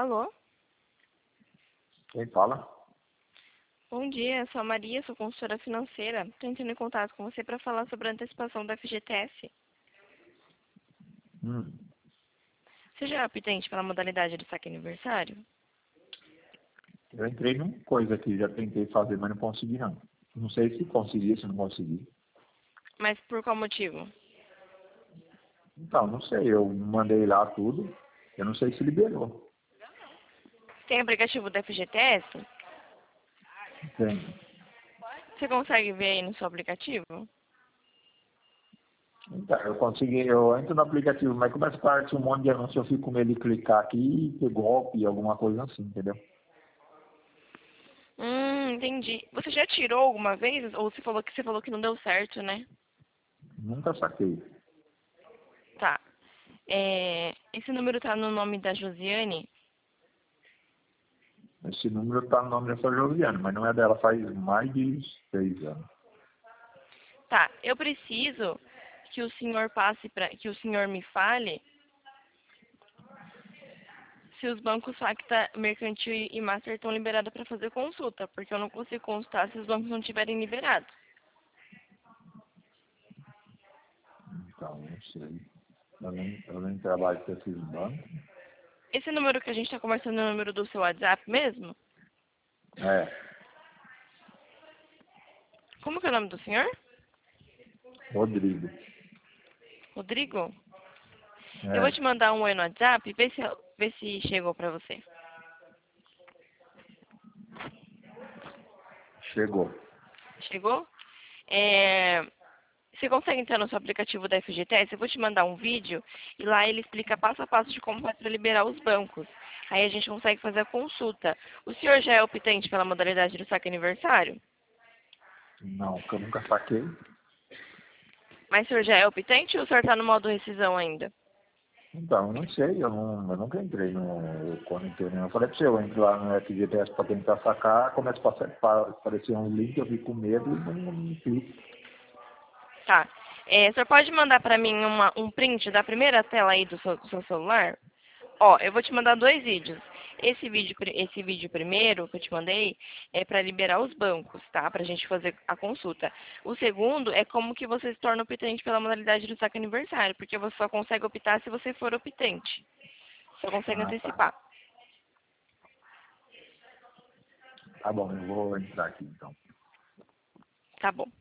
Alô? Quem fala? Bom dia, sou a Maria, sou consultora financeira. Estou entrando em contato com você para falar sobre a antecipação da FGTS. Hum. Você já é apetente pela modalidade do saque aniversário? Eu entrei numa coisa aqui, já tentei fazer, mas não consegui não. Não sei se consegui, se não consegui. Mas por qual motivo? Então, não sei, eu mandei lá tudo, eu não sei se liberou. Tem aplicativo da FGTS? Tem. Você consegue ver aí no seu aplicativo? Então, eu entro no aplicativo, mas começa a aparecer um monte de anúncio, eu fico com medo de clicar aqui e ter golpe, alguma coisa assim, entendeu? Entendi. Você já tirou alguma vez? Ou você falou que não deu certo, né? Nunca saquei. Tá. Esse número tá no nome da Josiane? Esse número tá no nome dessa Josiane, mas não é dela, faz mais de 6 anos. Tá. Eu preciso que o senhor que o senhor me fale se os bancos Facta, Mercantil e Master estão liberados para fazer consulta, porque eu não consigo consultar se os bancos não estiverem liberados. Então, não sei. Eu nem trabalho com esses bancos. Esse número que a gente está conversando é o número do seu WhatsApp mesmo? É, Como que é o nome do senhor? Rodrigo. Rodrigo? Eu vou te É, mandar um oi no WhatsApp e vê se chegou para você. chegou. Chegou? Você consegue entrar no seu aplicativo da FGTS? Eu vou te mandar um vídeo e lá ele explica passo a passo de como faz para liberar os bancos. Aí a gente consegue fazer a consulta. O senhor já é optante pela modalidade do saque aniversário? Não, que eu nunca saquei. Mas o senhor já é optante ou o senhor está no modo rescisão ainda? Então, eu não sei, eu nunca entrei quando entrei, né? Eu falei pra você, eu entro lá no FGTS pra tentar sacar, começa a aparecer um link, eu fico com medo e não clico. Tá. O senhor pode mandar para mim um print da primeira tela aí do seu celular? Ó, eu vou te mandar dois vídeos. Esse vídeo primeiro que eu te mandei é para liberar os bancos, tá? Pra gente fazer a consulta. O segundo é como que você se torna optante pela modalidade do saque aniversário, porque você só consegue optar se você for optante. Só consegue Ah, tá. antecipar. Tá bom, eu vou entrar aqui então. Tá bom.